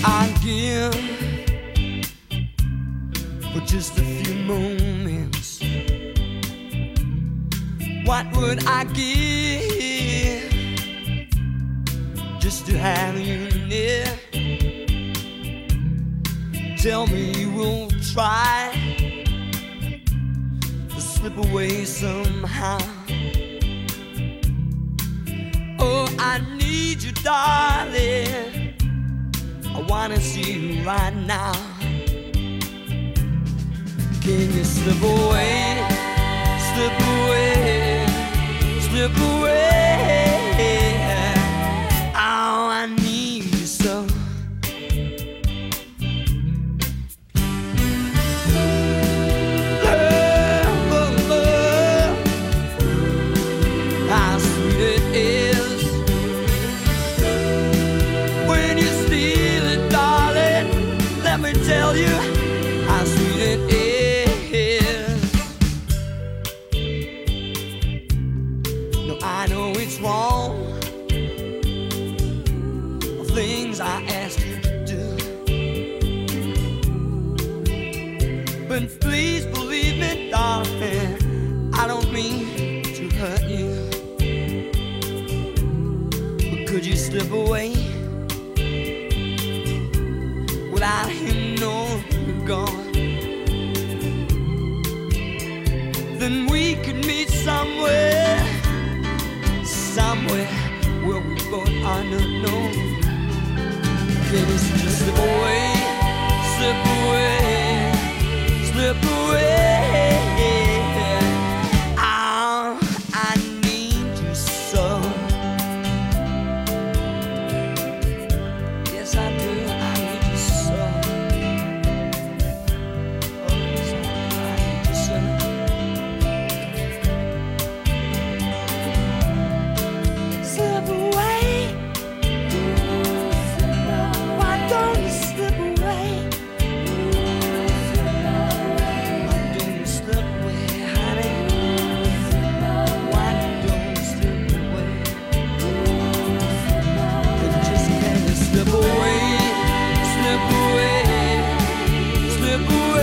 I'd give for just a few moments. What would I give just to have you near? Tell me you will try to slip away somehow. Oh, I need you, darling. I wanna see you right now. Can you slip away, slip away, slip away? Oh, I need you so. How sweet it is when you steal it, darling. Let me tell you how sweet it is. No, I know it's wrong, the things I asked you to do, but please believe me, darling, I don't mean to hurt you. But could you slip away without him knowing you're gone? Then we could meet somewhere, somewhere where we both are not known. Can you just slip away, slip away, slip away? Oh, I need you so. Yes, I do, I need you so. Oh, yes, I need you so. Slip away. Why don't you slip away? Why don't you slip away, honey? Why don't you slip away? Just can you slip away, slip away, slip away?